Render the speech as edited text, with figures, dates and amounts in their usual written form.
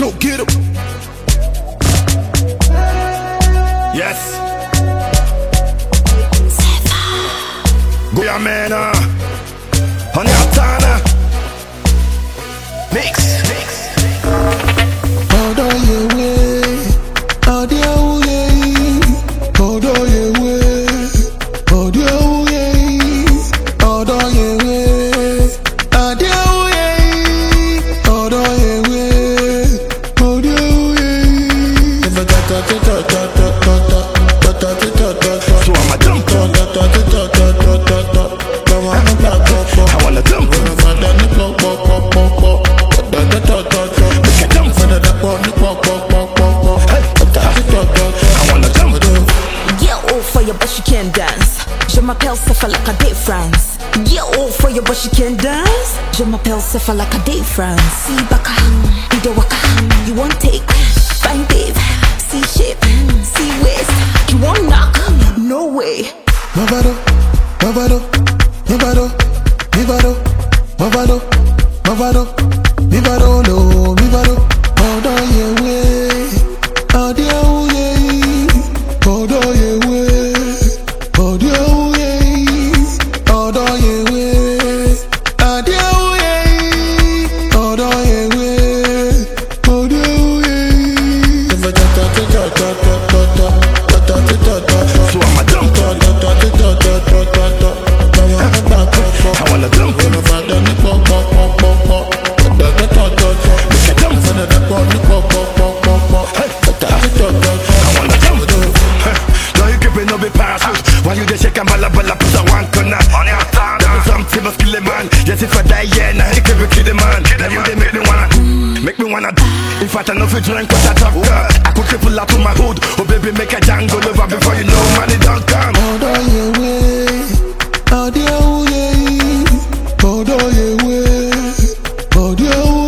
Go get him. Yes. Go ya man, on your tana. Mix. Hold on your way, hold your way, hold on your way, hold your way, hold on your way, hold your way, hold on your way, hold your way. So I'ma jump. I wanna jump. But she can't dance. Je m'appelle Sefa like a day France. Yeah, all for you, but she can't dance. Je m'appelle Sefa like a day France. See baka, do waka. You want take, fine babe. See shape, see waist. You want knock? No way. Movado, movado, movado, movado, movado, movado, movado, no, movado. Hold on your way, hold your way, hold on your way. Hold your way, hold on your way, hold your way, hold on your way, hold your way. So I'ma jump. I wanna jump. While you dey shake and balla put a one corner. There's something must kill a man. Yes, if I die, yeah, now he can be kill the man. Now you dey make me wanna. In fact, I know if you drink what I talk. I could cripple out to my hood. Oh baby, make a jungle over before you know money don't come. Hold on your way, hold your way, hold on your way, hold your way.